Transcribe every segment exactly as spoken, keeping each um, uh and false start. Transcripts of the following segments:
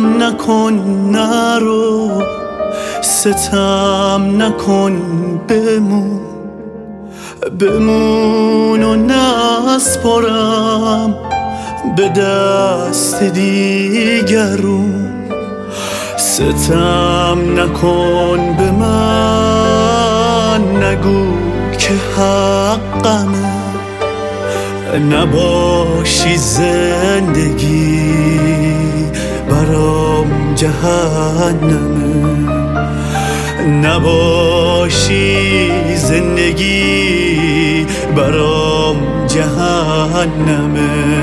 ستم نکن نرو، ستم نکن بمون، بمون و نسپارم به دست دیگرون. ستم نکن به من، نگو که حقمه نباشی زندگی برام جهنمه، نباشی زندگی برام جهنمه.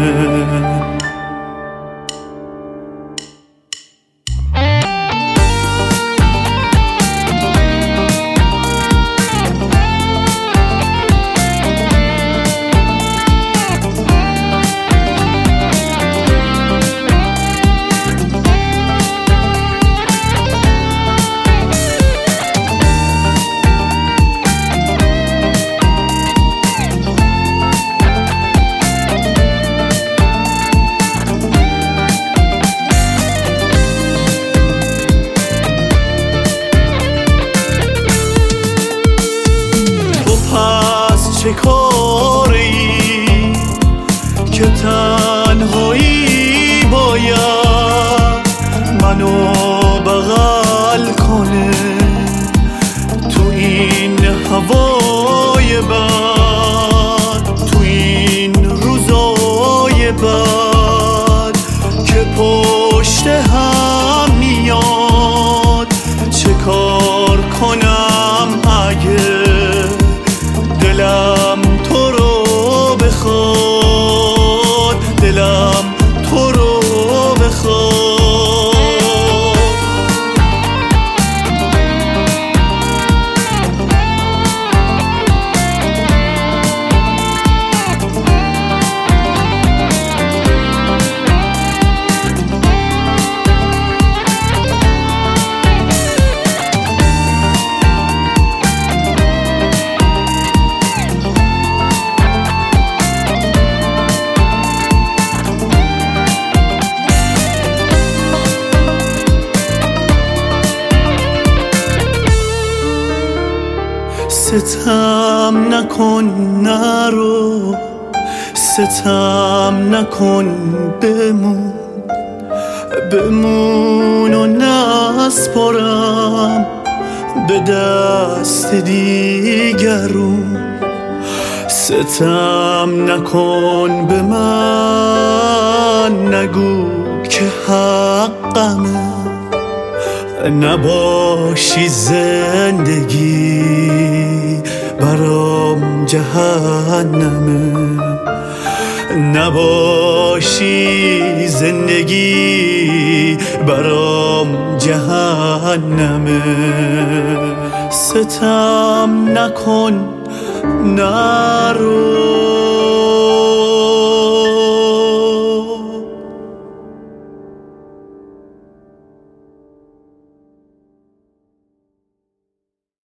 چه کاری که تنهایی باید منو بغل کنه تو این هوای بد، تو این روزای بد که پشت هم میاد. چه کار کنم اگه دلم تو رو بخواد، دلم تو رو بخواد. ستم نکن نرو، ستم نکن بمون، بمون و نسپارم به دست دیگرون. ستم نکن به من، نگو که حقمه نباشی زندگی برام جهنمه، نباشی زندگی برام جهنمه. ستم نکن نرو.